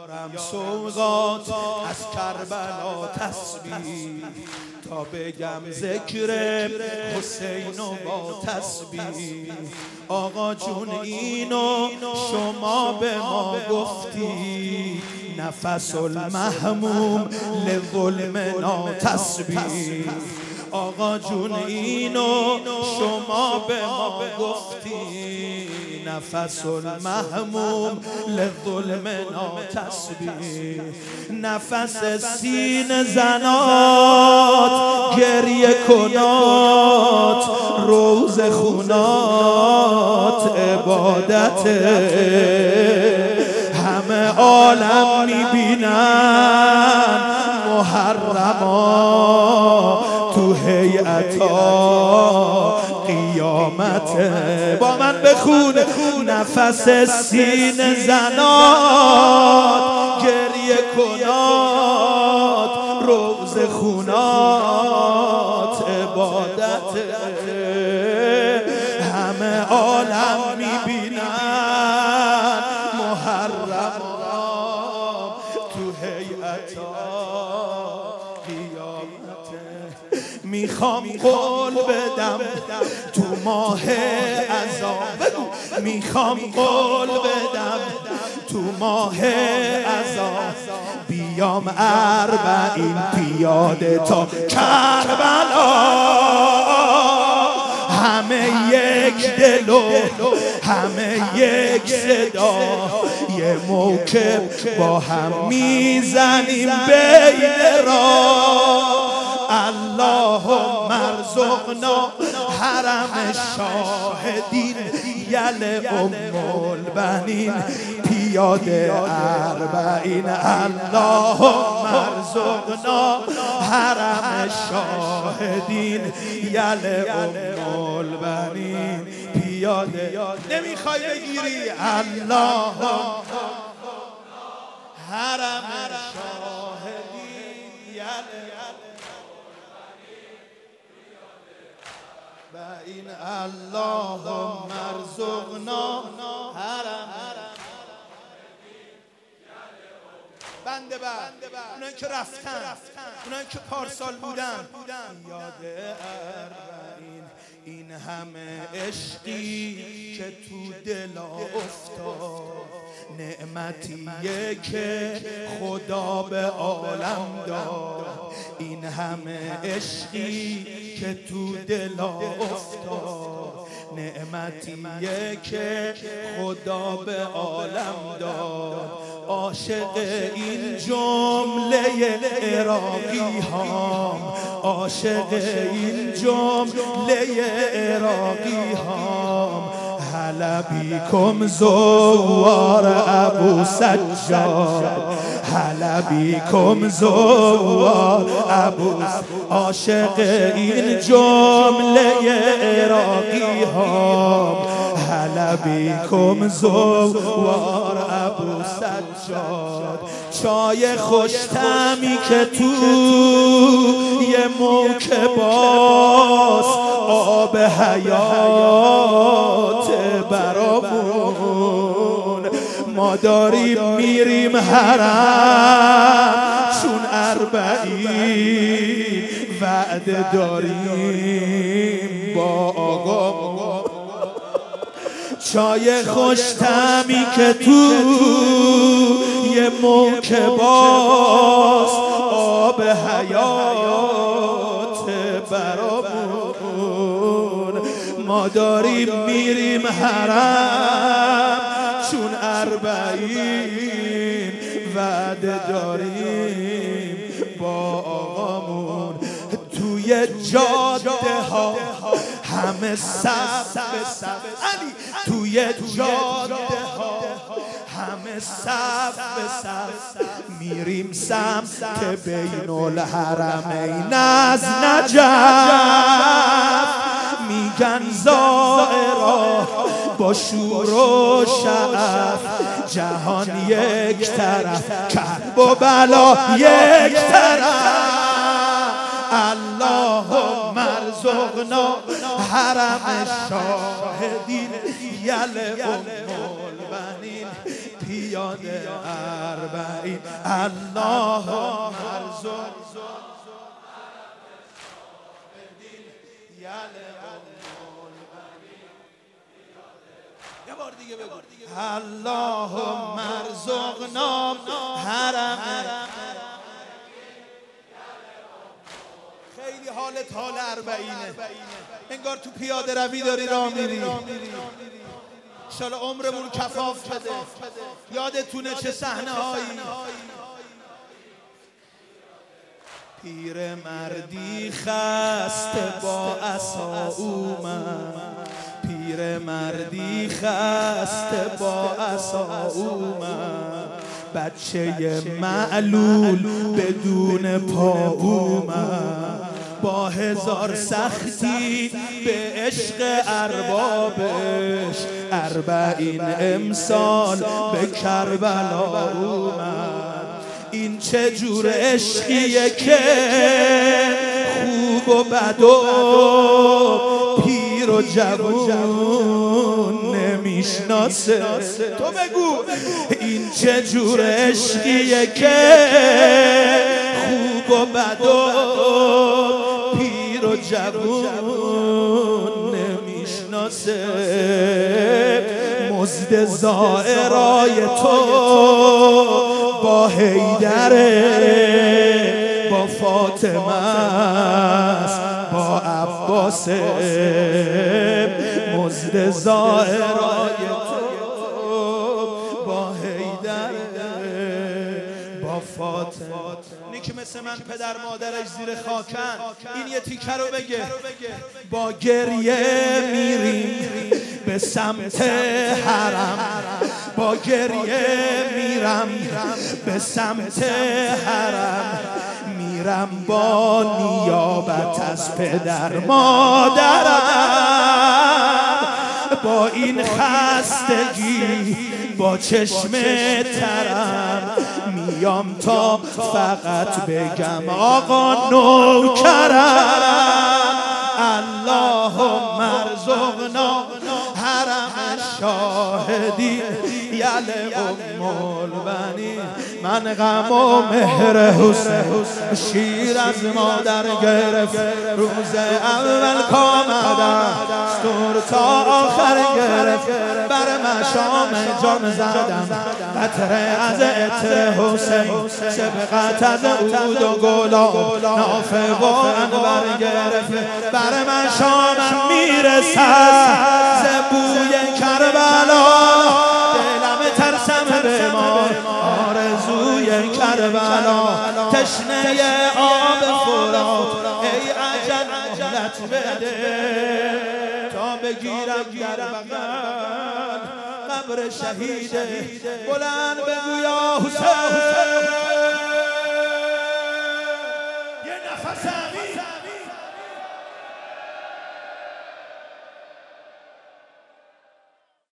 بیارم سوقات از کربلا تسبیح، تا بگم ذکر حسین و با تسبیح. آقا جون اینو شما به ما گفتی، نفس المحموم لظلمنا تسبیح. آقا جون اینو شما به ما گفتی، نفس المحموم لظلمنا تسبیح. نفس سینه زنات گریه کنات، روز خونات عبادت، همه عالم میبینن محرما تو هیئتا قیامت. با من بخون. نفس سینه زنات گریه کنات، روز خونات عبادت، همه عالم میبینن محرم تو هیئتا قیامت. میخوام قول بدم تو ماه عذاب، میخوام قول بدم تو ماه عذاب، بیام 40 پیاده تا کربلا، همه یک دل و همه یک صدا، یه موکب با هم میزنیم بین راه. اللهم ارزقنا حرم شاهدین، یل ام البنین پیاده 40. اللهم ارزقنا حرم شاهدین، یل ام البنین پیاده. نمیخوای بگیری؟ اللهم حرم شاهدین، یل این. اللهم ارزقنا حرم. بنده اونایی که رفتن، اونایی که پارسال بودن، یاد 40. این همه عشقی که تو دلا افتاد، نعمتیه که خدا به عالم داد. این همه عشقی که تو دلا افتاد، نعمتیه که خدا به عالم داد. عاشق این جمله عراقی هام، عاشق این جمله عراقی هام، حلبیکم زوار ابو سجاد، حلبیکم زوار ابو. عاشق این جمله عراقی هام، حلبیکم زوار ابو سجاد. چای خوشتمی که تو یه موکباس، آب حیات برامون. ما داریم میریم حرم چون 40 وعده داریم با آقا. چای خوشتمی که تو یه موکباس، آب حیات برامون. ما داریم میریم حرم چون 40 وعده داریم با آقامون. توی جاده ها همه صف علی، توی جاده ها همه صف میریم سمت بین الحرمین از نجف. میگن زائرا با شور و شعف، جهان یک طرف کرب و بلا یک طرف. اللهم ارزقنا حرم شاهدین، یل ام البنین یاد اربعین اللهم ارزق یه بار دیگه بگو اللهم ارزقنا حرم. خیلی حالت حال اربعینه، انگار تو پیاده روی داری راه میری. انشالله عمرمون کفاف بده. یادتونه چه صحنه هایی؟ پیر مردی خسته با عصا اومد، پیر مردی خسته با عصا اومد، بچه معلول بدون پا اومد، با هزار سختی به عشق اربابش اربعین امسال به کربلا اومد. این چه جور عشقیه که خوب و بد و پیر و جوون نمیشناسه؟ تو بگو این چه جور عشقیه که خوب و بد و پیر و جوون نمیشناسه؟ مزد زائرای تو با حیدره، با فاطمه است، با عباس. مزد زائرای تو با حیدره، با فاطمه. اینی که مثل من پدر مادرش زیر خاکن، این یه تیکه رو بگه. با گریه میریم به سمت حرم، با گریه میرم به سمت حرم، میرم با نیابت از پدر مادرم، با این خستگی با چشم ترم میام تا فقط بگم آقا نوکرم. اللهم ارزقنا حرم شاهدی یل ام البنین. من غم و مهر حسین شیر از مادر گرفت، روز اول کامدم ستور تا آخر گرفت، بر مشام جان زدم قطره از عطر حسین، سبقت از عود و گلاب نافه و انبر گرفت، بر مشامم میرسد ز بوی کربلا، دلم ترسم بمان آرزوی کربلا، تشنه آب فرات ای عجل مهلت بده تا بگیرم در بغل قبر شهیده. بلند بگو یا حسین، یه نفس عمیق